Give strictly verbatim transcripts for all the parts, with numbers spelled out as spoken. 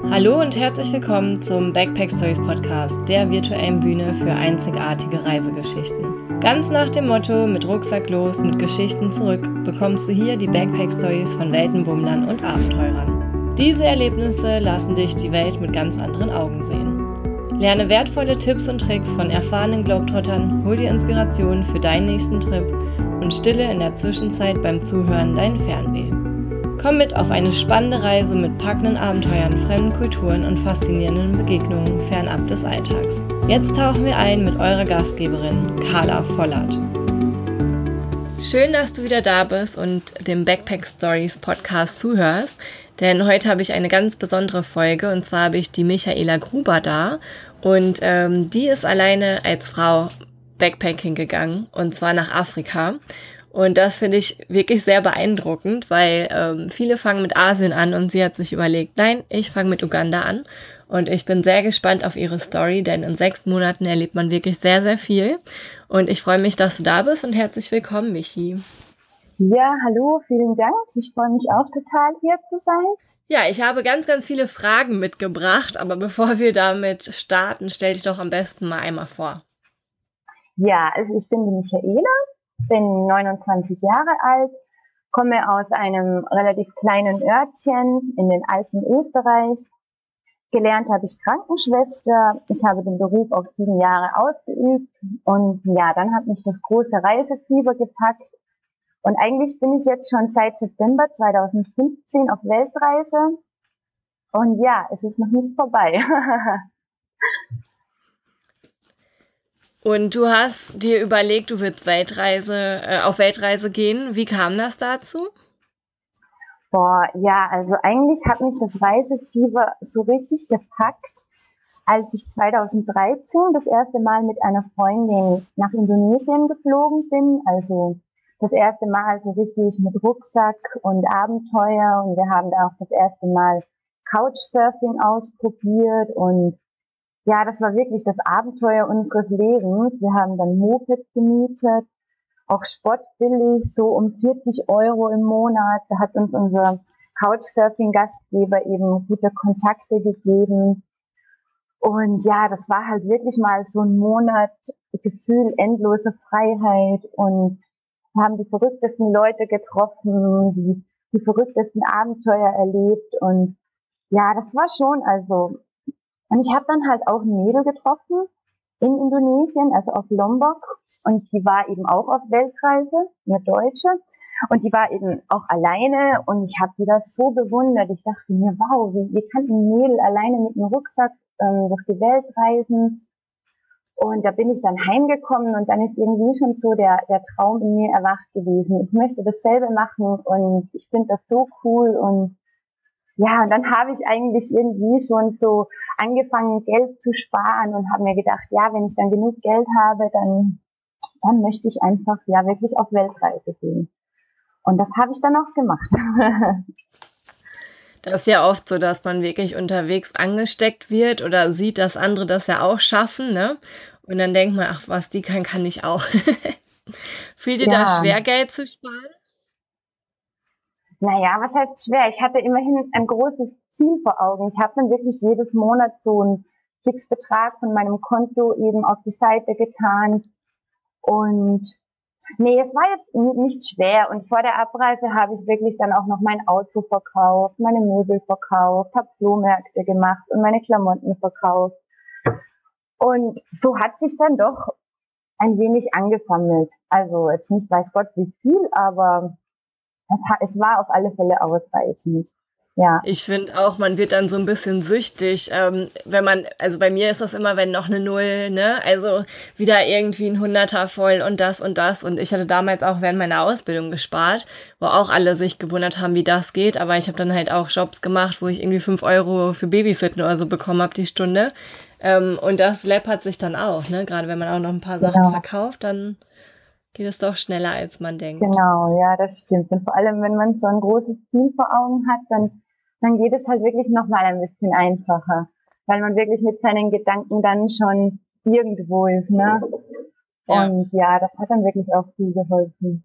Hallo und herzlich willkommen zum Backpack Stories Podcast, der virtuellen Bühne für einzigartige Reisegeschichten. Ganz nach dem Motto, mit Rucksack los, mit Geschichten zurück, bekommst du hier die Backpack Stories von Weltenbummlern und Abenteurern. Diese Erlebnisse lassen dich die Welt mit ganz anderen Augen sehen. Lerne wertvolle Tipps und Tricks von erfahrenen Globetrottern, hol dir Inspiration für deinen nächsten Trip und stille in der Zwischenzeit beim Zuhören dein Fernweh. Komm mit auf eine spannende Reise mit packenden Abenteuern, fremden Kulturen und faszinierenden Begegnungen fernab des Alltags. Jetzt tauchen wir ein mit eurer Gastgeberin Carla Vollert. Schön, dass du wieder da bist und dem Backpack Stories Podcast zuhörst, denn heute habe ich eine ganz besondere Folge und zwar habe ich die Michaela Gruber da und ähm, die ist alleine als Frau Backpacking gegangen und zwar nach Afrika. Und das finde ich wirklich sehr beeindruckend, weil ähm, viele fangen mit Asien an und sie hat sich überlegt, nein, ich fange mit Uganda an. Und ich bin sehr gespannt auf ihre Story, denn in sechs Monaten erlebt man wirklich sehr, sehr viel. Und ich freue mich, dass du da bist und herzlich willkommen, Michi. Ja, hallo, vielen Dank. Ich freue mich auch total, hier zu sein. Ja, ich habe ganz, ganz viele Fragen mitgebracht, aber bevor wir damit starten, stell dich doch am besten mal einmal vor. Ja, also ich bin die Michaela. Bin neunundzwanzig Jahre alt, komme aus einem relativ kleinen Örtchen in den Alpen Österreichs. Gelernt habe ich Krankenschwester. Ich habe den Beruf auch sieben Jahre ausgeübt. Und ja, dann hat mich das große Reisefieber gepackt. Und eigentlich bin ich jetzt schon seit September zweitausendfünfzehn auf Weltreise. Und ja, es ist noch nicht vorbei. Und du hast dir überlegt, du willst Weltreise, äh, auf Weltreise gehen. Wie kam das dazu? Boah, ja, also eigentlich hat mich das Reisefieber so richtig gepackt, als ich zweitausenddreizehn das erste Mal mit einer Freundin nach Indonesien geflogen bin. Also das erste Mal so richtig mit Rucksack und Abenteuer. Und wir haben da auch das erste Mal Couchsurfing ausprobiert und ja, das war wirklich das Abenteuer unseres Lebens. Wir haben dann Moped gemietet, auch spottbillig, so um vierzig Euro im Monat. Da hat uns unser Couchsurfing-Gastgeber eben gute Kontakte gegeben. Und ja, das war halt wirklich mal so ein Monat Gefühl endlose Freiheit und wir haben die verrücktesten Leute getroffen, die, die verrücktesten Abenteuer erlebt und ja, das war schon, also und ich habe dann halt auch ein Mädel getroffen in Indonesien, also auf Lombok. Und die war eben auch auf Weltreise, eine Deutsche. Und die war eben auch alleine. Und ich habe die das so bewundert. Ich dachte mir, wow, wie, wie kann ein Mädel alleine mit einem Rucksack ähm, durch die Welt reisen? Und da bin ich dann heimgekommen und dann ist irgendwie schon so der, der Traum in mir erwacht gewesen. Ich möchte dasselbe machen und ich finde das so cool und ja, und dann habe ich eigentlich irgendwie schon so angefangen, Geld zu sparen und habe mir gedacht, ja, wenn ich dann genug Geld habe, dann, dann möchte ich einfach ja wirklich auf Weltreise gehen. Und das habe ich dann auch gemacht. Das ist ja oft so, dass man wirklich unterwegs angesteckt wird oder sieht, dass andere das ja auch schaffen, ne? Und dann denkt man, ach, was die kann, kann ich auch. Fiel dir da Ja, schwer, Geld zu sparen? naja, was heißt schwer? Ich hatte immerhin ein großes Ziel vor Augen. Ich habe dann wirklich jedes Monat so einen Fixbetrag von meinem Konto eben auf die Seite getan. Und nee, es war jetzt nicht schwer. Und vor der Abreise habe ich wirklich dann auch noch mein Auto verkauft, meine Möbel verkauft, habe Flohmärkte gemacht und meine Klamotten verkauft. Und so hat sich dann doch ein wenig angesammelt. Also jetzt nicht weiß Gott wie viel, aber es, es war auf alle Fälle ausreichend. Ja. Ich finde auch, man wird dann so ein bisschen süchtig, ähm, wenn man, also bei mir ist das immer, wenn noch eine Null, ne, also wieder irgendwie ein Hunderter voll und das und das. Und ich hatte damals auch während meiner Ausbildung gespart, wo auch alle sich gewundert haben, wie das geht. Aber ich habe dann halt auch Jobs gemacht, wo ich irgendwie fünf Euro für Babysitten oder so bekommen habe die Stunde. Ähm, und das läppert sich dann auch, ne, gerade wenn man auch noch ein paar Sachen Genau. verkauft, dann geht es doch schneller, als man denkt. Genau, ja, das stimmt. Und vor allem, wenn man so ein großes Ziel vor Augen hat, dann, dann geht es halt wirklich nochmal ein bisschen einfacher, weil man wirklich mit seinen Gedanken dann schon irgendwo ist, ne? Ja. Und ja, das hat dann wirklich auch viel geholfen.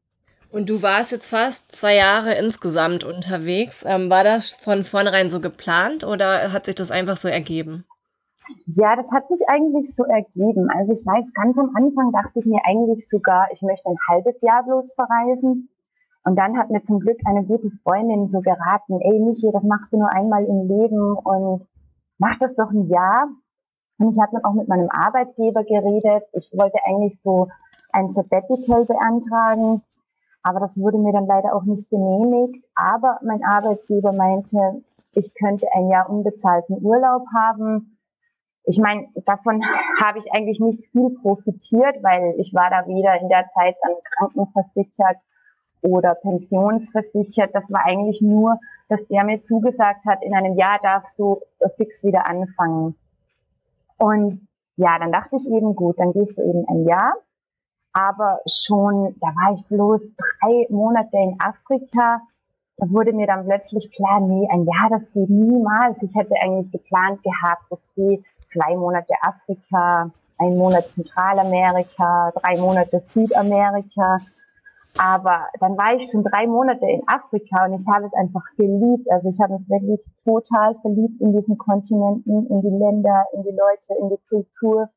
Und du warst jetzt fast zwei Jahre insgesamt unterwegs. Ähm, war das von vornherein so geplant oder hat sich das einfach so ergeben? Ja, das hat sich eigentlich so ergeben. Also ich weiß, ganz am Anfang dachte ich mir eigentlich sogar, ich möchte ein halbes Jahr bloß verreisen. Und dann hat mir zum Glück eine gute Freundin so geraten, ey Michi, das machst du nur einmal im Leben und mach das doch ein Jahr. Und ich habe dann auch mit meinem Arbeitgeber geredet. Ich wollte eigentlich so ein Sabbatical beantragen, aber das wurde mir dann leider auch nicht genehmigt. Aber mein Arbeitgeber meinte, ich könnte ein Jahr unbezahlten Urlaub haben. Ich meine, davon habe ich eigentlich nicht viel profitiert, weil ich war da weder in der Zeit dann krankenversichert oder pensionsversichert. Das war eigentlich nur, dass der mir zugesagt hat, in einem Jahr darfst du fix wieder anfangen. Und ja, dann dachte ich eben, gut, dann gehst du eben ein Jahr. Aber schon, da war ich bloß drei Monate in Afrika. Da wurde mir dann plötzlich klar, nee, ein Jahr, das geht niemals. Ich hätte eigentlich geplant gehabt, okay, zwei Monate Afrika, ein Monat Zentralamerika, drei Monate Südamerika. Aber dann war ich schon drei Monate in Afrika und ich habe es einfach geliebt. Also ich habe mich wirklich total verliebt in diesen Kontinenten, in die Länder, in die Leute, in die Kultur.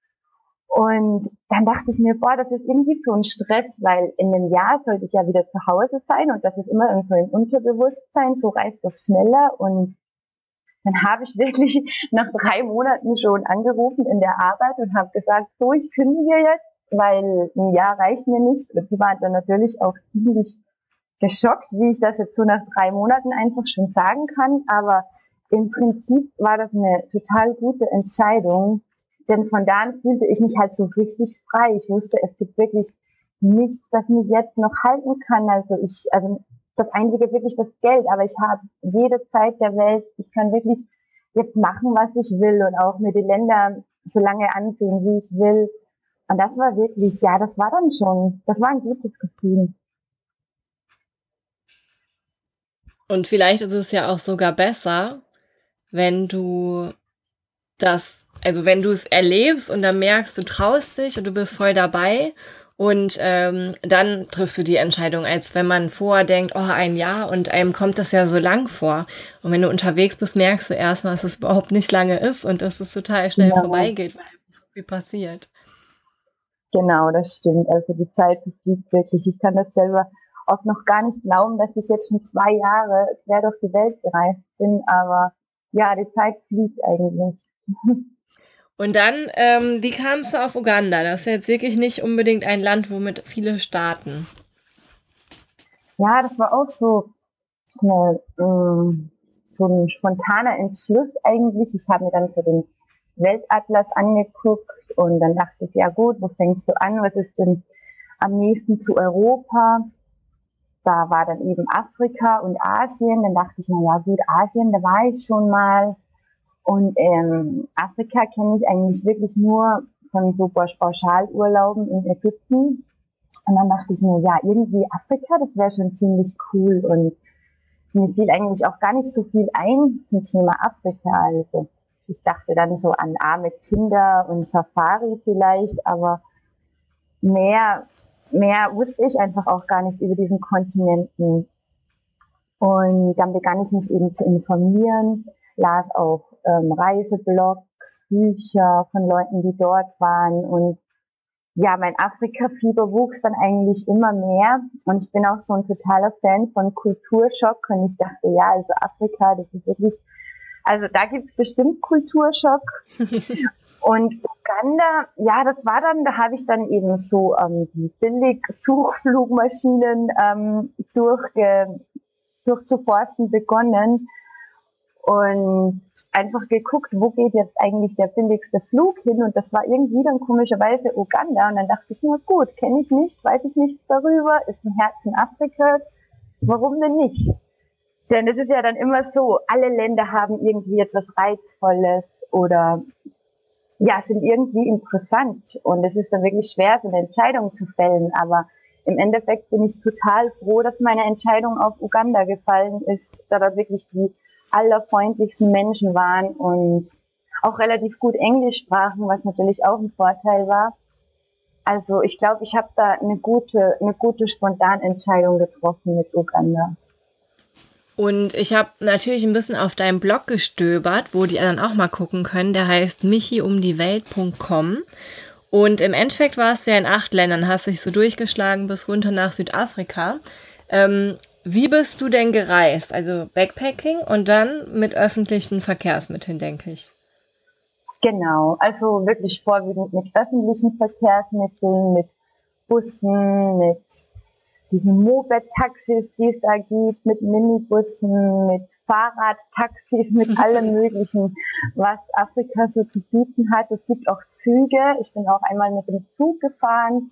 Und dann dachte ich mir, boah, das ist irgendwie so ein Stress, weil in einem Jahr sollte ich ja wieder zu Hause sein und das ist immer so im Unterbewusstsein, so reißt doch schneller. Und dann habe ich wirklich nach drei Monaten schon angerufen in der Arbeit und habe gesagt, so, ich kündige jetzt, weil ein Jahr reicht mir nicht. Und die waren dann natürlich auch ziemlich geschockt, wie ich das jetzt so nach drei Monaten einfach schon sagen kann. Aber im Prinzip war das eine total gute Entscheidung, denn von da an fühlte ich mich halt so richtig frei. Ich wusste, es gibt wirklich nichts, das mich jetzt noch halten kann. Also ich, also das Einzige ist wirklich das Geld, aber ich habe jede Zeit der Welt, ich kann wirklich jetzt machen, was ich will und auch mir die Länder so lange ansehen, wie ich will. Und das war wirklich, ja, das war dann schon, das war ein gutes Gefühl. Und vielleicht ist es ja auch sogar besser, wenn du das, also wenn du es erlebst und dann merkst, du traust dich und du bist voll dabei und ähm, dann triffst du die Entscheidung, als wenn man vordenkt, oh, ein Jahr und einem kommt das ja so lang vor. Und wenn du unterwegs bist, merkst du erstmal, dass es überhaupt nicht lange ist und dass es total schnell Genau, vorbeigeht, weil so viel passiert. genau, das stimmt. Also die Zeit fliegt wirklich. Ich kann das selber oft noch gar nicht glauben, dass ich jetzt schon zwei Jahre quer durch die Welt gereist bin, aber ja, die Zeit fliegt eigentlich. Und dann, ähm, wie kamst du auf Uganda? Das ist jetzt wirklich nicht unbedingt ein Land, womit viele starten. Ja, das war auch so eine, ähm, so ein spontaner Entschluss eigentlich. Ich habe mir dann so den Weltatlas angeguckt und dann dachte ich, ja gut, wo fängst du an? Was ist denn am nächsten zu Europa? Da war dann eben Afrika und Asien. Dann dachte ich, na ja gut, Asien, da war ich schon mal. Und ähm, Afrika kenne ich eigentlich wirklich nur von so Pauschalurlauben in Ägypten. Und dann dachte ich mir, ja, irgendwie Afrika, das wäre schon ziemlich cool. Und mir fiel eigentlich auch gar nicht so viel ein zum Thema Afrika. Also ich dachte dann so an arme Kinder und Safari vielleicht, aber mehr, mehr wusste ich einfach auch gar nicht über diesen Kontinenten. Und dann begann ich mich eben zu informieren, las auch ähm, Reiseblogs, Bücher von Leuten, die dort waren. Und ja, mein Afrika-Fieber wuchs dann eigentlich immer mehr. Und ich bin auch so ein totaler Fan von Kulturschock. Und ich dachte, ja, also Afrika, das ist wirklich, also da gibt's bestimmt Kulturschock. Und Uganda, ja, das war dann, da habe ich dann eben so ähm, die Billig-Suchflugmaschinen ähm, durchge durchzuforsten begonnen und einfach geguckt, wo geht jetzt eigentlich der billigste Flug hin, und das war irgendwie dann komischerweise Uganda, und dann dachte ich, na gut, kenne ich nicht, weiß ich nichts darüber, ist im Herzen Afrikas, warum denn nicht? Denn es ist ja dann immer so, alle Länder haben irgendwie etwas Reizvolles oder ja, sind irgendwie interessant, und es ist dann wirklich schwer, so eine Entscheidung zu fällen, aber im Endeffekt bin ich total froh, dass meine Entscheidung auf Uganda gefallen ist, da dort wirklich die allerfreundlichsten Menschen waren und auch relativ gut Englisch sprachen, was natürlich auch ein Vorteil war. Also ich glaube, ich habe da eine gute, eine gute Spontanentscheidung getroffen mit Uganda. Und ich habe natürlich ein bisschen auf deinem Blog gestöbert, wo die dann auch mal gucken können. Der heißt michiumdiewelt punkt com. Und im Endeffekt warst du ja in acht Ländern, hast dich so durchgeschlagen bis runter nach Südafrika. Ähm, wie bist du denn gereist? Also Backpacking und dann mit öffentlichen Verkehrsmitteln, denke ich. Genau, also wirklich vorwiegend mit öffentlichen Verkehrsmitteln, mit Bussen, mit diesen Moped-Taxis, die es da gibt, mit Minibussen, mit Fahrradtaxis, mit allem Möglichen, was Afrika so zu bieten hat. Es gibt auch Züge. Ich bin auch einmal mit dem Zug gefahren.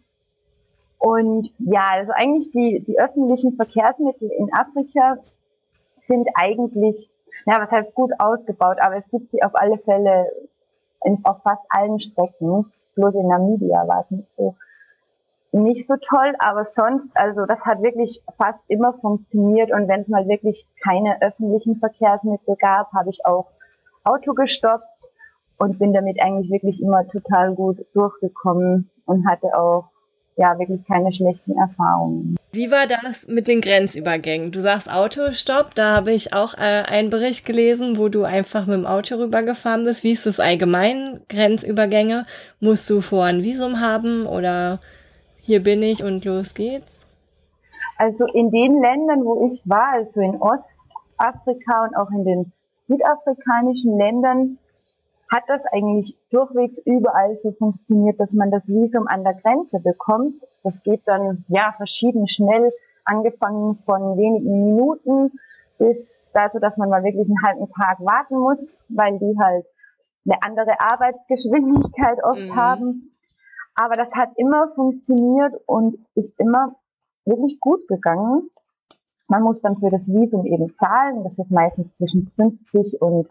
Und ja, also eigentlich die, die öffentlichen Verkehrsmittel in Afrika sind eigentlich, ja, was heißt gut ausgebaut, aber es gibt sie auf alle Fälle in, auf fast allen Strecken. Bloß in Namibia war es nicht so, nicht so toll, aber sonst, also das hat wirklich fast immer funktioniert. Und wenn es mal wirklich keine öffentlichen Verkehrsmittel gab, habe ich auch Auto gestoppt und bin damit eigentlich wirklich immer total gut durchgekommen und hatte auch ja wirklich keine schlechten Erfahrungen. Wie war das mit den Grenzübergängen? Du sagst Autostopp, da habe ich auch äh, einen Bericht gelesen, wo du einfach mit dem Auto rübergefahren bist. Wie ist das allgemein? Grenzübergänge? Musst du vorher ein Visum haben oder hier bin ich und los geht's? Also in den Ländern, wo ich war, also in Ostafrika und auch in den südafrikanischen Ländern, hat das eigentlich durchwegs überall so funktioniert, dass man das Visum an der Grenze bekommt. Das geht dann ja verschieden schnell, angefangen von wenigen Minuten bis dazu, dass man mal wirklich einen halben Tag warten muss, weil die halt eine andere Arbeitsgeschwindigkeit oft Mhm. haben. Aber das hat immer funktioniert und ist immer wirklich gut gegangen. Man muss dann für das Visum eben zahlen. Das ist meistens zwischen fünfzig und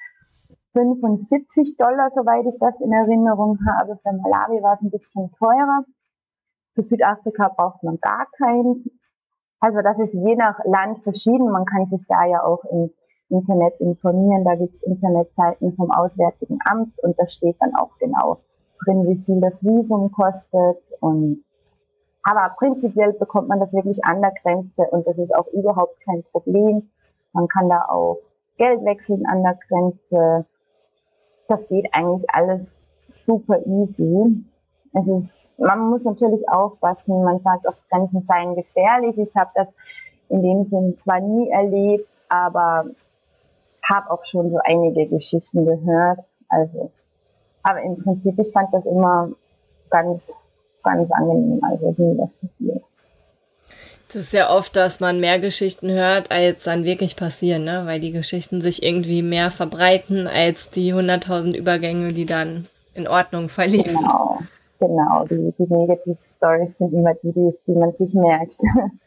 fünfundsiebzig Dollar, soweit ich das in Erinnerung habe. Für Malawi war es ein bisschen teurer. Für Südafrika braucht man gar keinen. Also das ist je nach Land verschieden. Man kann sich da ja auch im Internet informieren. Da gibt es Internetseiten vom Auswärtigen Amt und da steht dann auch genau drin, wie viel das Visum kostet. Und aber prinzipiell bekommt man das wirklich an der Grenze und das ist auch überhaupt kein Problem. Man kann da auch Geld wechseln an der Grenze. Das geht eigentlich alles super easy. Es ist, man muss natürlich aufpassen, man sagt, auf Grenzen seien gefährlich. Ich habe das in dem Sinn zwar nie erlebt, aber habe auch schon so einige Geschichten gehört. Also, aber im Prinzip, ich fand das immer ganz, ganz angenehm, also nie was passiert. Das ist ja oft, dass man mehr Geschichten hört, als dann wirklich passieren, ne? Weil die Geschichten sich irgendwie mehr verbreiten als die hunderttausend Übergänge, die dann in Ordnung verliefen. Genau, genau. Die, die Negativ-Stories sind immer die, die, die man sich merkt.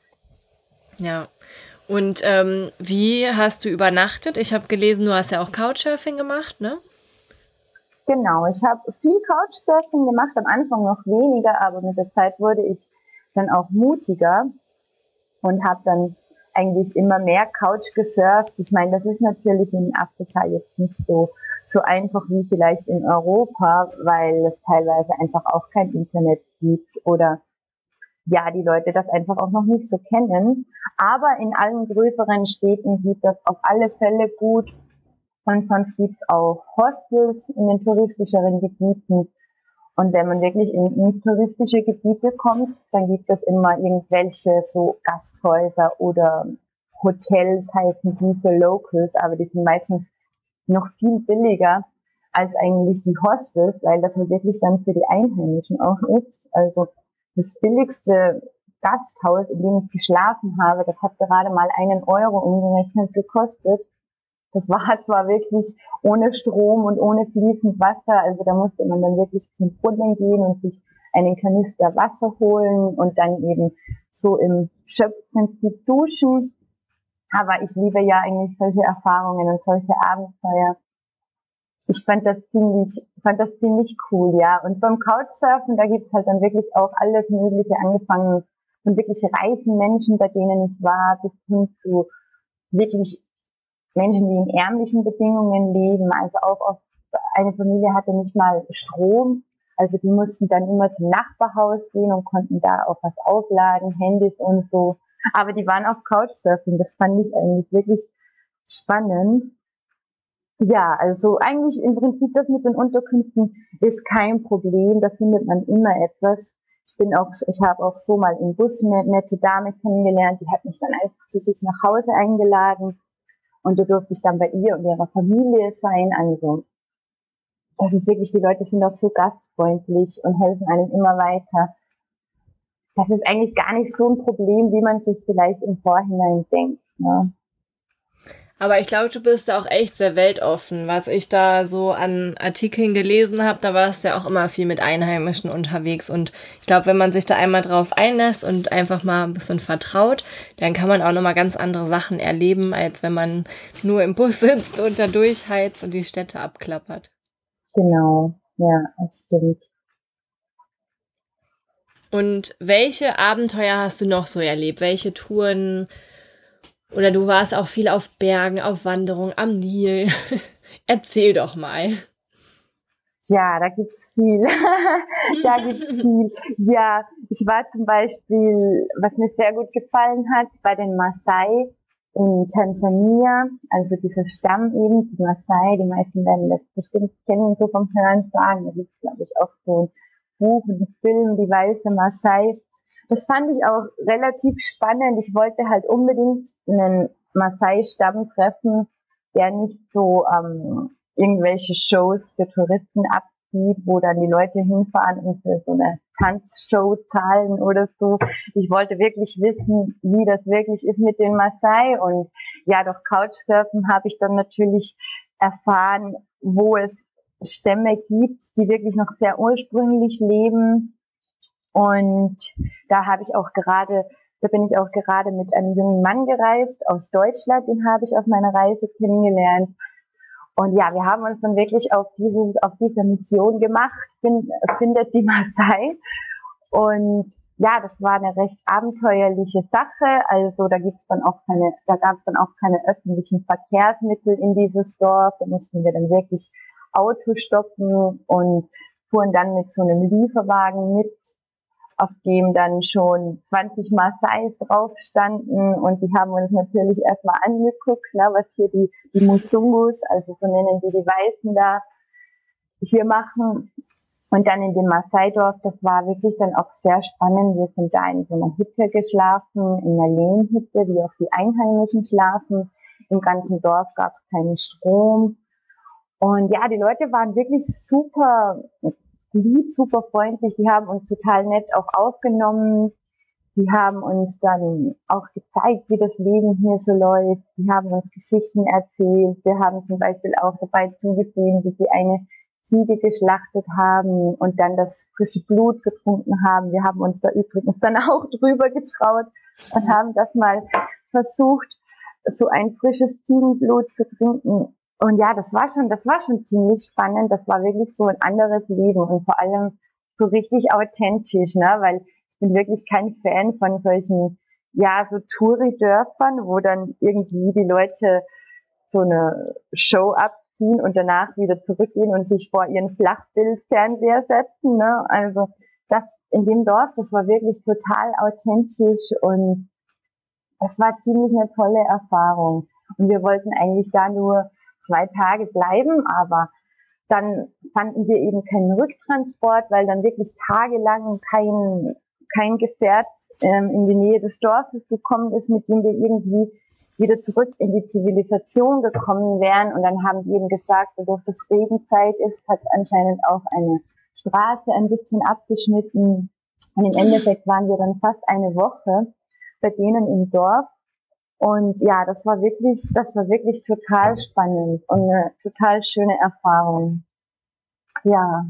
Ja. Und ähm, wie hast du übernachtet? Ich habe gelesen, du hast ja auch Couchsurfing gemacht, ne? Genau, ich habe viel Couchsurfing gemacht, am Anfang noch weniger, aber mit der Zeit wurde ich dann auch mutiger und habe dann eigentlich immer mehr Couch gesurft. Ich meine, das ist natürlich in Afrika jetzt nicht so so einfach wie vielleicht in Europa, weil es teilweise einfach auch kein Internet gibt oder ja, die Leute das einfach auch noch nicht so kennen. Aber in allen größeren Städten geht das auf alle Fälle gut. Und sonst gibt's auch Hostels in den touristischeren Gebieten. Und wenn man wirklich in nicht touristische Gebiete kommt, dann gibt es immer irgendwelche so Gasthäuser oder Hotels heißen die für Locals, aber die sind meistens noch viel billiger als eigentlich die Hostels, weil das halt wirklich dann für die Einheimischen auch ist. Also das billigste Gasthaus, in dem ich geschlafen habe, das hat gerade mal einen Euro umgerechnet gekostet. Das war zwar wirklich ohne Strom und ohne fließend Wasser, also da musste man dann wirklich zum Brunnen gehen und sich einen Kanister Wasser holen und dann eben so im Schöpfprinzip duschen. Aber ich liebe ja eigentlich solche Erfahrungen und solche Abenteuer. Ich fand das ziemlich, fand das ziemlich cool, ja. Und beim Couchsurfen, da gibt's halt dann wirklich auch alles Mögliche, angefangen von wirklich reichen Menschen, bei denen ich war, bis hin zu wirklich Menschen, die in ärmlichen Bedingungen leben. Also auch oft eine Familie hatte nicht mal Strom. Also die mussten dann immer zum Nachbarhaus gehen und konnten da auch was aufladen, Handys und so. Aber die waren auf Couchsurfing, das fand ich eigentlich wirklich spannend. Ja, also eigentlich im Prinzip das mit den Unterkünften ist kein Problem, da findet man immer etwas. Ich bin auch, ich habe auch so mal im Bus eine nette Dame kennengelernt, die hat mich dann einfach zu sich nach Hause eingeladen und da durfte ich dann bei ihr und ihrer Familie sein. Also das ist wirklich, die Leute sind auch so gastfreundlich und helfen einem immer weiter. Das ist eigentlich gar nicht so ein Problem, wie man sich vielleicht im Vorhinein denkt, ne? Aber ich glaube, du bist da auch echt sehr weltoffen. Was ich da so an Artikeln gelesen habe, da warst du ja auch immer viel mit Einheimischen unterwegs. Und ich glaube, wenn man sich da einmal drauf einlässt und einfach mal ein bisschen vertraut, dann kann man auch nochmal ganz andere Sachen erleben, als wenn man nur im Bus sitzt und da durchheizt und die Städte abklappert. Genau, ja, das stimmt. Und welche Abenteuer hast du noch so erlebt? Welche Touren? Oder du warst auch viel auf Bergen, auf Wanderung, am Nil. Erzähl doch mal. Ja, da gibt's viel. Da gibt's viel. Ja, ich war zum Beispiel, was mir sehr gut gefallen hat, bei den Maasai in Tansania, also dieser Stamm eben, die Maasai, die meisten werden das bestimmt kennen, so vom Hören sagen. Da gibt's, glaube ich, auch so ein Buch, einen Film, die weiße Maasai. Das fand ich auch relativ spannend. Ich wollte halt unbedingt einen Maasai-Stamm treffen, der nicht so ähm, irgendwelche Shows für Touristen abzieht, wo dann die Leute hinfahren und für so eine Tanzshow zahlen oder so. Ich wollte wirklich wissen, wie das wirklich ist mit den Maasai. Und ja, durch Couchsurfen habe ich dann natürlich erfahren, wo es Stämme gibt, die wirklich noch sehr ursprünglich leben. Und da habe ich auch gerade, da bin ich auch gerade mit einem jungen Mann gereist aus Deutschland, den habe ich auf meiner Reise kennengelernt. Und ja, wir haben uns dann wirklich auf dieses, auf diese Mission gemacht, find, findet die Maasai. Und ja, das war eine recht abenteuerliche Sache. Also da gibt's dann auch keine, da gab es dann auch keine öffentlichen Verkehrsmittel in dieses Dorf. Da mussten wir dann wirklich Auto stoppen und fuhren dann mit so einem Lieferwagen mit, auf dem dann schon zwanzig Maasais drauf standen, und die haben uns natürlich erstmal angeguckt, ne, was hier die, die Musungus, also so nennen die die Weißen da, hier machen. Und dann in dem Maasai-Dorf, das war wirklich dann auch sehr spannend. Wir sind da in so einer Hütte geschlafen, in einer Lehmhütte, wie auch die Einheimischen schlafen. Im ganzen Dorf gab es keinen Strom. Und ja, die Leute waren wirklich super lieb, super freundlich. Die haben uns total nett auch aufgenommen. Die haben uns dann auch gezeigt, wie das Leben hier so läuft. Die haben uns Geschichten erzählt. Wir haben zum Beispiel auch dabei zugesehen, wie sie eine Ziege geschlachtet haben und dann das frische Blut getrunken haben. Wir haben uns da übrigens dann auch drüber getraut und haben das mal versucht, so ein frisches Ziegenblut zu trinken. Und ja, das war schon, das war schon ziemlich spannend. Das war wirklich so ein anderes Leben und vor allem so richtig authentisch, ne, weil ich bin wirklich kein Fan von solchen, ja, so Touri-Dörfern, wo dann irgendwie die Leute so eine Show abziehen und danach wieder zurückgehen und sich vor ihren Flachbildfernseher setzen, ne. Also das in dem Dorf, das war wirklich total authentisch und das war ziemlich eine tolle Erfahrung. Und wir wollten eigentlich da nur zwei Tage bleiben, aber dann fanden wir eben keinen Rücktransport, weil dann wirklich tagelang kein, kein Gefährt ähm, in die Nähe des Dorfes gekommen ist, mit dem wir irgendwie wieder zurück in die Zivilisation gekommen wären. Und dann haben die eben gesagt, dadurch dass Regenzeit ist, hat anscheinend auch eine Straße ein bisschen abgeschnitten. Und im Endeffekt waren wir dann fast eine Woche bei denen im Dorf. Und ja, das war wirklich, das war wirklich total spannend und eine total schöne Erfahrung. Ja.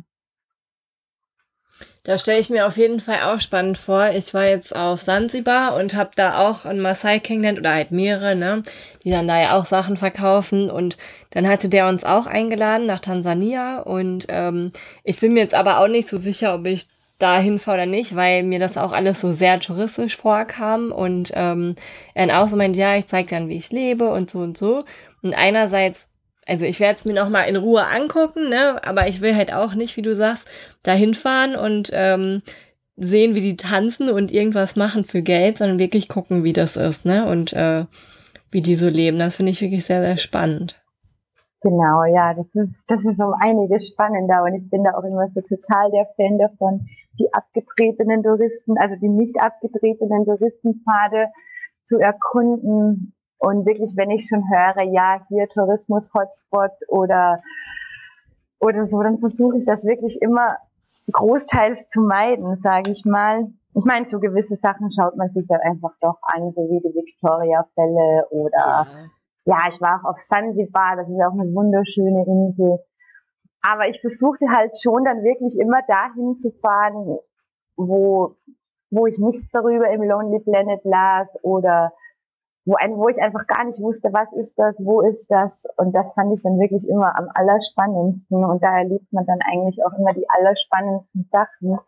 Da stelle ich mir auf jeden Fall auch spannend vor. Ich war jetzt auf Sansibar und habe da auch einen Maasai kennengelernt oder halt mehrere, ne, die dann da ja auch Sachen verkaufen. Und dann hatte der uns auch eingeladen nach Tansania. Und ähm, ich bin mir jetzt aber auch nicht so sicher, ob ich da hinfahre oder nicht, weil mir das auch alles so sehr touristisch vorkam. Und ähm, er dann auch so meint, ja, ich zeige dann, wie ich lebe und so und so. Und einerseits also ich werde es mir nochmal in Ruhe angucken, ne? Aber ich will halt auch nicht, wie du sagst, da hinfahren und ähm, sehen, wie die tanzen und irgendwas machen für Geld, sondern wirklich gucken, wie das ist, ne? Und äh, wie die so leben. Das finde ich wirklich sehr, sehr spannend. Genau, ja, das ist, das ist um einiges spannender und ich bin da auch immer so total der Fan davon, die abgetretenen Touristen, also die nicht abgetretenen Touristenpfade zu erkunden und wirklich, wenn ich schon höre, ja, hier Tourismus-Hotspot oder, oder so, dann versuche ich das wirklich immer großteils zu meiden, sage ich mal. Ich meine, so gewisse Sachen schaut man sich dann einfach doch an, so wie die Victoria-Fälle oder Ja. ja, ich war auch auf Sansibar, das ist auch eine wunderschöne Insel. Aber ich versuchte halt schon dann wirklich immer dahin zu fahren, wo, wo ich nichts darüber im Lonely Planet las oder wo, ein, wo ich einfach gar nicht wusste, was ist das, wo ist das. Und das fand ich dann wirklich immer am allerspannendsten. Und da erlebt man dann eigentlich auch immer die allerspannendsten Sachen.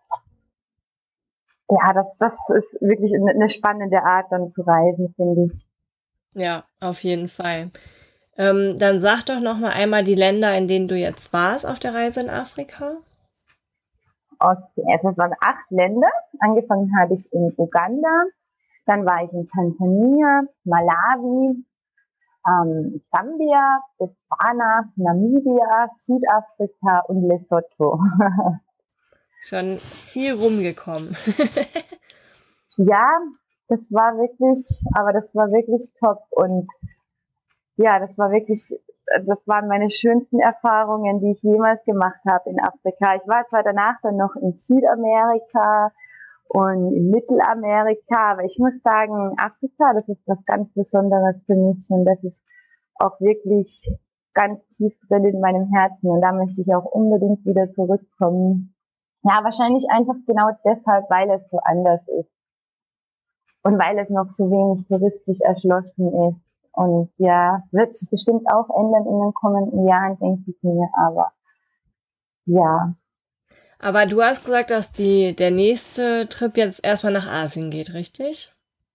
Ja, das, das ist wirklich eine, eine spannende Art dann zu reisen, finde ich. Ja, auf jeden Fall. Ähm, dann sag doch noch mal einmal die Länder, in denen du jetzt warst auf der Reise in Afrika. Okay, also es waren acht Länder. Angefangen habe ich in Uganda, dann war ich in Tansania, Malawi, ähm, Sambia, Botswana, Namibia, Südafrika und Lesotho. Schon viel rumgekommen. Ja, das war wirklich, aber das war wirklich top und ja, das war wirklich, das waren meine schönsten Erfahrungen, die ich jemals gemacht habe in Afrika. Ich war zwar danach dann noch in Südamerika und in Mittelamerika, aber ich muss sagen, Afrika, das ist was ganz Besonderes für mich und das ist auch wirklich ganz tief drin in meinem Herzen und da möchte ich auch unbedingt wieder zurückkommen. Ja, wahrscheinlich einfach genau deshalb, weil es so anders ist und weil es noch so wenig touristisch erschlossen ist. Und ja, wird sich bestimmt auch ändern in den kommenden Jahren, denke ich mir, aber ja. Aber du hast gesagt, dass die, der nächste Trip jetzt erstmal nach Asien geht, richtig?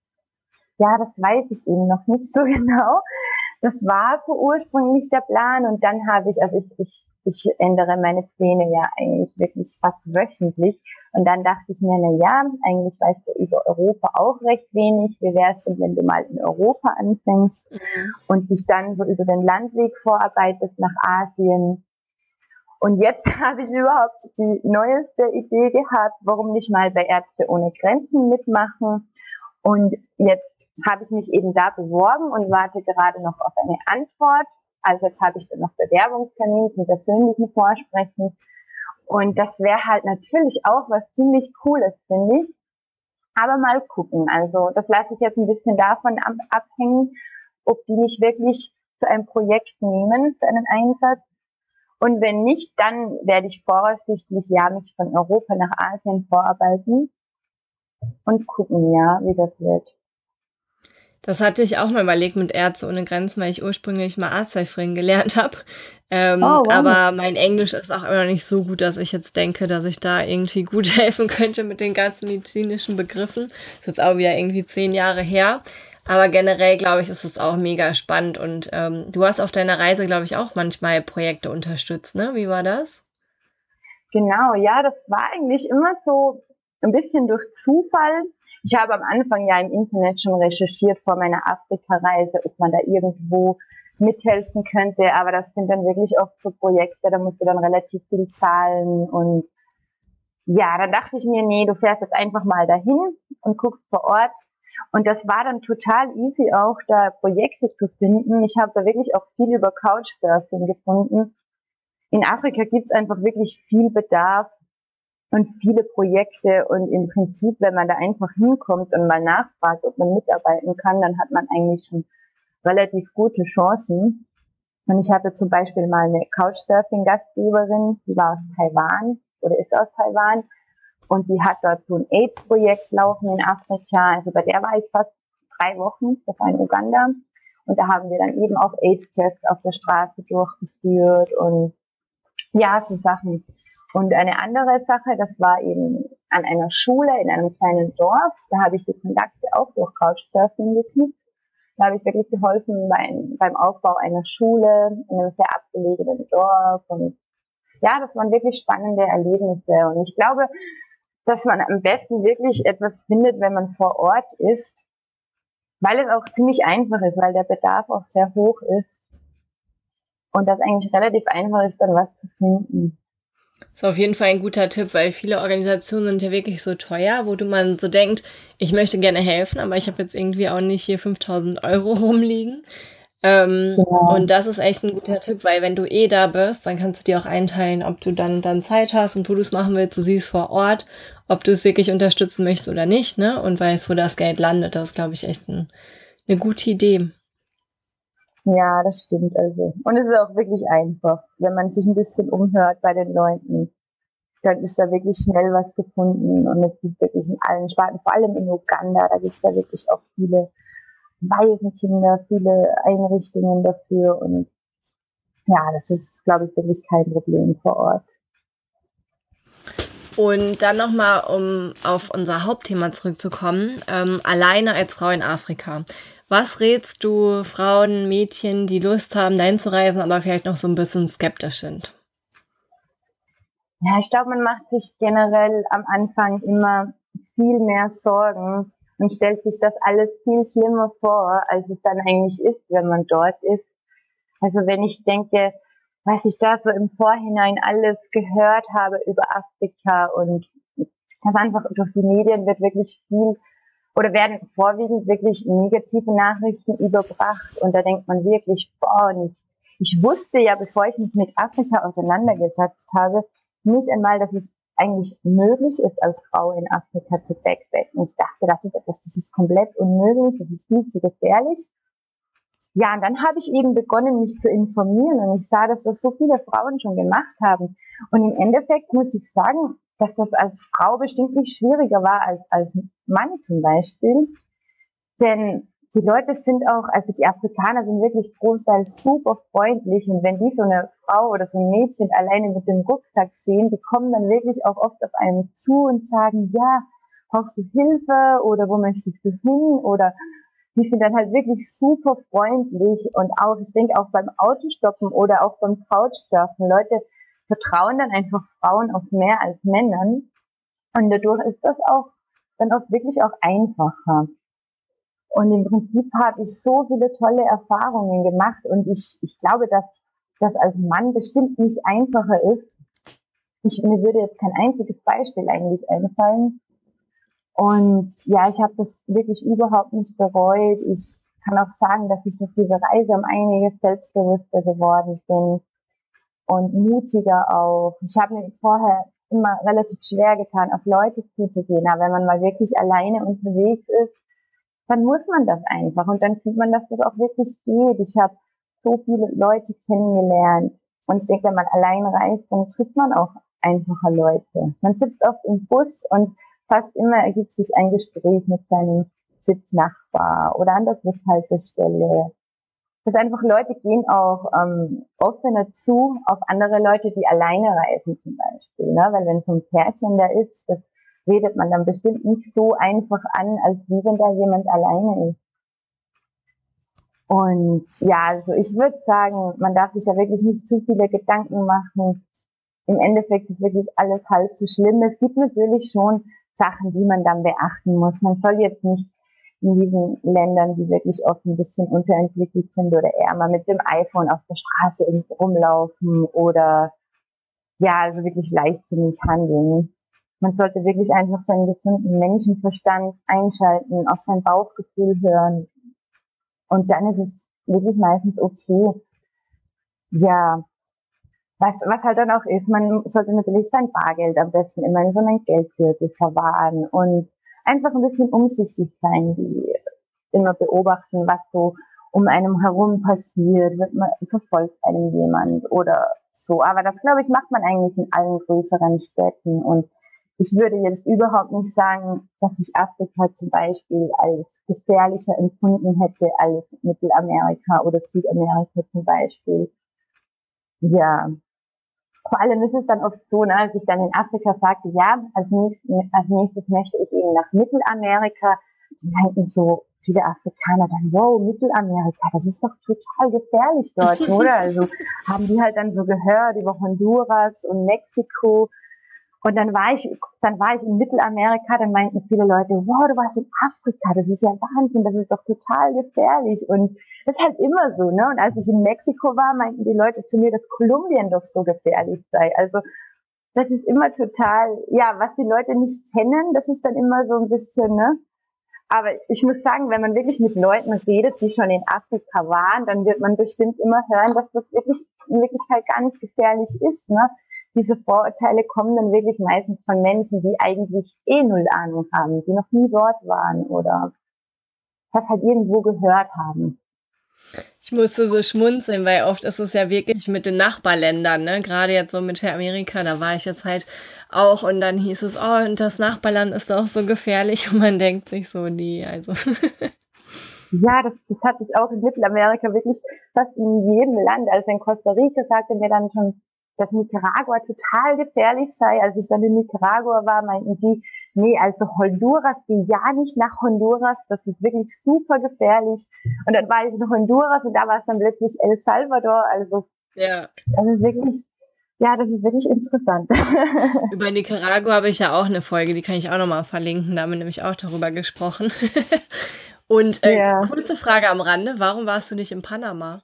Ja, das weiß ich eben noch nicht so genau. Das war so ursprünglich der Plan und dann habe ich, also ich, ich, ich ändere meine Pläne ja eigentlich wirklich fast wöchentlich und dann dachte ich mir, na ja, eigentlich weißt du über Europa auch recht wenig. Wie wär's denn, wenn du mal in Europa anfängst Mhm. und dich dann so über den Landweg vorarbeitest nach Asien? Und jetzt habe ich überhaupt die neueste Idee gehabt, warum nicht mal bei Ärzte ohne Grenzen mitmachen. Und jetzt habe ich mich eben da beworben und warte gerade noch auf eine Antwort. Also jetzt habe ich dann noch Bewerbungstermin zum persönlichen Vorsprechen. Und das wäre halt natürlich auch was ziemlich Cooles, finde ich. Aber mal gucken. Also das lasse ich jetzt ein bisschen davon abhängen, ob die mich wirklich für ein Projekt nehmen, für einen Einsatz. Und wenn nicht, dann werde ich voraussichtlich ja mich von Europa nach Asien vorarbeiten und gucken, ja, wie das wird. Das hatte ich auch mal überlegt mit Ärzte ohne Grenzen, weil ich ursprünglich mal Arzthelferin gelernt habe. Ähm, Oh, wow. aber mein Englisch ist auch immer noch nicht so gut, dass ich jetzt denke, dass ich da irgendwie gut helfen könnte mit den ganzen medizinischen Begriffen. Das ist jetzt auch wieder irgendwie zehn Jahre her. Aber generell, glaube ich, ist es auch mega spannend. Und ähm, du hast auf deiner Reise, glaube ich, auch manchmal Projekte unterstützt, ne? Wie war das? Genau, ja, das war eigentlich immer so ein bisschen durch Zufall. Ich habe am Anfang ja im Internet schon recherchiert vor meiner Afrika-Reise, ob man da irgendwo mithelfen könnte, aber das sind dann wirklich oft so Projekte, da musst du dann relativ viel zahlen und ja, dann dachte ich mir, nee, du fährst jetzt einfach mal dahin und guckst vor Ort und das war dann total easy auch, da Projekte zu finden. Ich habe da wirklich auch viel über Couchsurfing gefunden. In Afrika gibt's einfach wirklich viel Bedarf und viele Projekte und im Prinzip, wenn man da einfach hinkommt und mal nachfragt, ob man mitarbeiten kann, dann hat man eigentlich schon relativ gute Chancen. Und ich hatte zum Beispiel mal eine Couchsurfing-Gastgeberin, die war aus Taiwan oder ist aus Taiwan und die hat dort so ein AIDS-Projekt laufen in Afrika. Also bei der war ich fast drei Wochen, das war in Uganda. Und da haben wir dann eben auch AIDS-Tests auf der Straße durchgeführt und ja, so Sachen. Und eine andere Sache, das war eben an einer Schule in einem kleinen Dorf. Da habe ich die Kontakte auch durch Couchsurfing geknüpft. Da habe ich wirklich geholfen beim, beim Aufbau einer Schule in einem sehr abgelegenen Dorf. Und ja, das waren wirklich spannende Erlebnisse. Und ich glaube, dass man am besten wirklich etwas findet, wenn man vor Ort ist, weil es auch ziemlich einfach ist, weil der Bedarf auch sehr hoch ist und das eigentlich relativ einfach ist, dann was zu finden. Das ist auf jeden Fall ein guter Tipp, weil viele Organisationen sind ja wirklich so teuer, wo du man so denkt, ich möchte gerne helfen, aber ich habe jetzt irgendwie auch nicht hier fünftausend Euro rumliegen. Ähm, Genau. und das ist echt ein guter Tipp, weil wenn du eh da bist, dann kannst du dir auch einteilen, ob du dann, dann Zeit hast und wo du es machen willst. Du siehst vor Ort, ob du es wirklich unterstützen möchtest oder nicht, ne? Und weißt, wo das Geld landet. Das ist, glaube ich, echt ein, eine gute Idee. Ja, das stimmt also. Und es ist auch wirklich einfach, wenn man sich ein bisschen umhört bei den Leuten, dann ist da wirklich schnell was gefunden und es gibt wirklich in allen Staaten, vor allem in Uganda, da gibt es da wirklich auch viele Waisenkinder, viele Einrichtungen dafür und ja, das ist, glaube ich, wirklich kein Problem vor Ort. Und dann nochmal, um auf unser Hauptthema zurückzukommen, ähm, alleine als Frau in Afrika. Was rätst du Frauen, Mädchen, die Lust haben, dahin zu reisen, aber vielleicht noch so ein bisschen skeptisch sind? Ja, ich glaube, man macht sich generell am Anfang immer viel mehr Sorgen und stellt sich das alles viel schlimmer vor, als es dann eigentlich ist, wenn man dort ist. Also wenn ich denke, was ich da so im Vorhinein alles gehört habe über Afrika und das einfach durch die Medien wird wirklich viel oder werden vorwiegend wirklich negative Nachrichten überbracht und da denkt man wirklich, boah, nicht. Ich wusste ja, bevor ich mich mit Afrika auseinandergesetzt habe, nicht einmal, dass es eigentlich möglich ist, als Frau in Afrika zu backpacken. Ich dachte, das ist etwas, das ist komplett unmöglich, das ist viel zu gefährlich. Ja, und dann habe ich eben begonnen, mich zu informieren und ich sah, dass das so viele Frauen schon gemacht haben. Und im Endeffekt muss ich sagen, dass das als Frau bestimmt nicht schwieriger war als als Mann zum Beispiel. Denn die Leute sind auch, also die Afrikaner sind wirklich großteils super freundlich und wenn die so eine Frau oder so ein Mädchen alleine mit dem Rucksack sehen, die kommen dann wirklich auch oft auf einen zu und sagen, ja, brauchst du Hilfe oder wo möchtest du hin oder die sind dann halt wirklich super freundlich und auch, ich denke auch beim Autostoppen oder auch beim Couchsurfen, Leute vertrauen dann einfach Frauen auch mehr als Männern und dadurch ist das auch dann auch wirklich auch einfacher. Und im Prinzip habe ich so viele tolle Erfahrungen gemacht und ich, ich glaube, dass das als Mann bestimmt nicht einfacher ist. Ich, mir würde jetzt kein einziges Beispiel eigentlich einfallen. Und ja, ich habe das wirklich überhaupt nicht bereut. Ich kann auch sagen, dass ich durch diese Reise um einiges selbstbewusster geworden bin und mutiger auch. Ich habe mir vorher immer relativ schwer getan, auf Leute zuzugehen. Aber wenn man mal wirklich alleine unterwegs ist, dann muss man das einfach und dann fühlt man, dass das auch wirklich geht. Ich habe so viele Leute kennengelernt und ich denke, wenn man allein reist, dann trifft man auch einfacher Leute. Man sitzt oft im Bus und fast immer ergibt sich ein Gespräch mit seinem Sitznachbar oder an der Bushaltestelle. Das einfach Leute gehen auch ähm, offener zu auf andere Leute, die alleine reisen zum Beispiel, ne? Weil wenn so ein Pärchen da ist, das redet man dann bestimmt nicht so einfach an, als wie wenn da jemand alleine ist. Und ja, also ich würde sagen, man darf sich da wirklich nicht zu viele Gedanken machen. Im Endeffekt ist wirklich alles halb so schlimm. Es gibt natürlich schon Sachen, die man dann beachten muss. Man soll jetzt nicht in diesen Ländern, die wirklich oft ein bisschen unterentwickelt sind oder ärmer, mit dem iPhone auf der Straße rumlaufen oder ja, also wirklich leichtsinnig handeln. Man sollte wirklich einfach seinen gesunden Menschenverstand einschalten, auf sein Bauchgefühl hören. Und dann ist es wirklich meistens okay. Ja, was, was halt dann auch ist, man sollte natürlich sein Bargeld am besten immer in so einen Geldbeutel verwahren und einfach ein bisschen umsichtig sein, die immer beobachten, was so um einem herum passiert, wird man, verfolgt einem jemand oder so. Aber das, glaube ich, macht man eigentlich in allen größeren Städten und ich würde jetzt überhaupt nicht sagen, dass ich Afrika zum Beispiel als gefährlicher empfunden hätte als Mittelamerika oder Südamerika zum Beispiel. Ja, vor allem ist es dann oft so, ne, als ich dann in Afrika sagte, ja, als nächstes, als nächstes möchte ich eben nach Mittelamerika, die meinten so, viele Afrikaner dann, wow, Mittelamerika, das ist doch total gefährlich dort, oder? Also haben die halt dann so gehört über Honduras und Mexiko. Und dann war ich, dann war ich in Mittelamerika, dann meinten viele Leute, wow, du warst in Afrika, das ist ja Wahnsinn, das ist doch total gefährlich. Und das ist halt immer so, ne? Und als ich in Mexiko war, meinten die Leute zu mir, dass Kolumbien doch so gefährlich sei. Also, das ist immer total, ja, was die Leute nicht kennen, das ist dann immer so ein bisschen, ne? Aber ich muss sagen, wenn man wirklich mit Leuten redet, die schon in Afrika waren, dann wird man bestimmt immer hören, dass das wirklich in Wirklichkeit gar nicht gefährlich ist, ne? Diese Vorurteile kommen dann wirklich meistens von Menschen, die eigentlich eh null Ahnung haben, die noch nie dort waren oder das halt irgendwo gehört haben. Ich musste so schmunzeln, weil oft ist es ja wirklich mit den Nachbarländern, ne? Gerade jetzt so mit Amerika, da war ich jetzt halt auch und dann hieß es, oh, und das Nachbarland ist doch so gefährlich und man denkt sich so, nee, also. Ja, das, das hatte ich auch in Mittelamerika wirklich fast in jedem Land. Also in Costa Rica sagte mir dann schon, dass Nicaragua total gefährlich sei. Als ich dann in Nicaragua war, meinten die, nee, also Honduras, geh ja nicht nach Honduras, das ist wirklich super gefährlich. Und dann war ich in Honduras und da war es dann plötzlich El Salvador, also ja. Das ist wirklich, ja, das ist wirklich interessant. Über Nicaragua habe ich ja auch eine Folge, die kann ich auch nochmal verlinken, da haben wir nämlich auch darüber gesprochen. Und äh, ja. Kurze Frage am Rande, warum warst du nicht in Panama?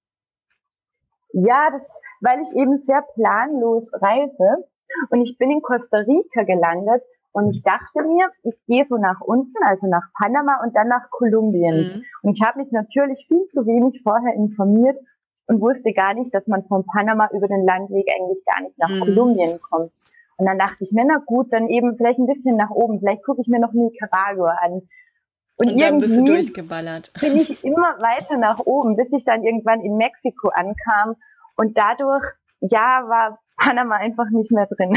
Ja, das, weil ich eben sehr planlos reise und ich bin in Costa Rica gelandet und ich dachte mir, ich gehe so nach unten, also nach Panama und dann nach Kolumbien. Mhm. Und ich habe mich natürlich viel zu wenig vorher informiert und wusste gar nicht, dass man von Panama über den Landweg eigentlich gar nicht nach mhm. Kolumbien kommt. Und dann dachte ich mir, na gut, dann eben vielleicht ein bisschen nach oben, vielleicht gucke ich mir noch Nicaragua an. Und, und dann bist du durchgeballert. Bin ich immer weiter nach oben, bis ich dann irgendwann in Mexiko ankam. Und dadurch, ja, war Panama einfach nicht mehr drin.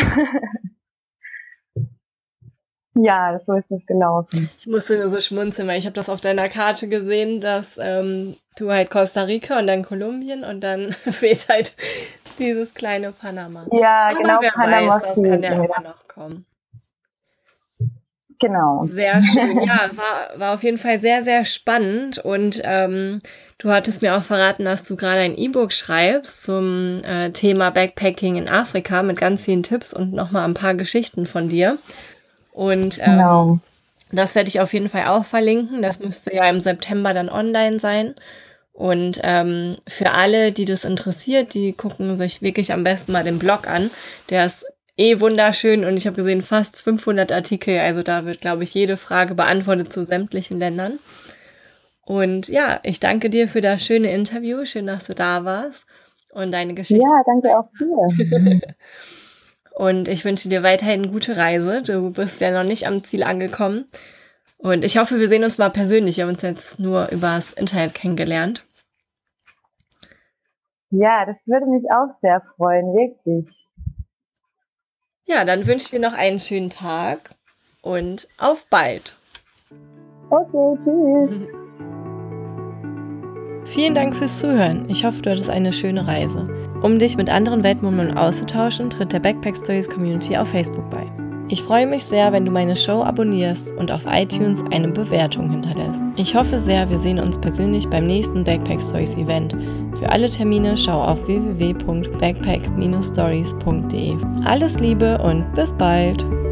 Ja, so ist es gelaufen. Ich musste nur so schmunzeln, weil ich habe das auf deiner Karte gesehen, dass ähm, du halt Costa Rica und dann Kolumbien und dann fehlt halt dieses kleine Panama. Ja, aber genau, wer Panama weiß, das kann ja immer noch kommen. Genau. Sehr schön. Ja, war, war auf jeden Fall sehr, sehr spannend. Und ähm, du hattest mir auch verraten, dass du gerade ein E-Book schreibst zum äh, Thema Backpacking in Afrika mit ganz vielen Tipps und nochmal ein paar Geschichten von dir. Und ähm, genau. Das werde ich auf jeden Fall auch verlinken. Das müsste ja im September dann online sein. Und ähm, für alle, die das interessiert, die gucken sich wirklich am besten mal den Blog an. Der ist eh wunderschön und ich habe gesehen, fast fünfhundert Artikel, also da wird, glaube ich, jede Frage beantwortet zu sämtlichen Ländern. Und ja, ich danke dir für das schöne Interview, schön, dass du da warst und deine Geschichte. Ja, danke auch dir. Und ich wünsche dir weiterhin eine gute Reise, du bist ja noch nicht am Ziel angekommen und ich hoffe, wir sehen uns mal persönlich, wir haben uns jetzt nur übers Internet kennengelernt. Ja, das würde mich auch sehr freuen, wirklich. Ja, dann wünsche ich dir noch einen schönen Tag und auf bald. Okay, tschüss. Vielen Dank fürs Zuhören. Ich hoffe, du hattest eine schöne Reise. Um dich mit anderen Weltmummeln auszutauschen, tritt der Backpack Stories Community auf Facebook bei. Ich freue mich sehr, wenn du meine Show abonnierst und auf iTunes eine Bewertung hinterlässt. Ich hoffe sehr, wir sehen uns persönlich beim nächsten Backpack Stories Event. Für alle Termine schau auf w w w punkt backpack Bindestrich stories punkt d e. Alles Liebe und bis bald!